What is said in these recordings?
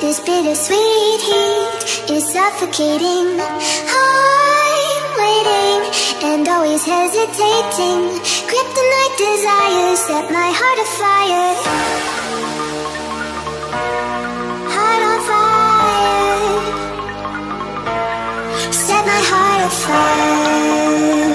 This bittersweet heat is suffocating. I'm waiting and always hesitating. Kryptonite desires set my heart afire. Heart on fire. Set my heart afire.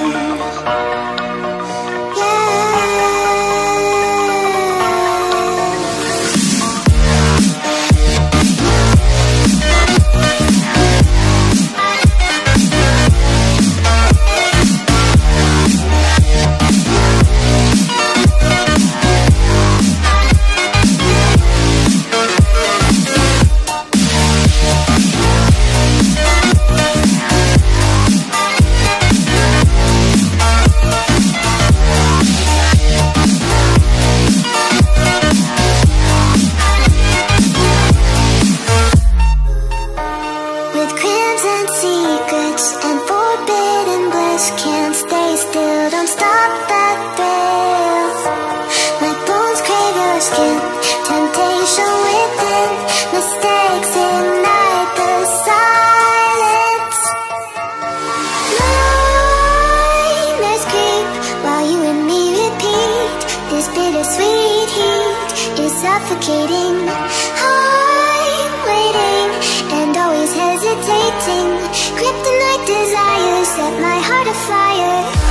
Suffocating. I'm waiting and always hesitating. Kryptonite desires set my heart afire.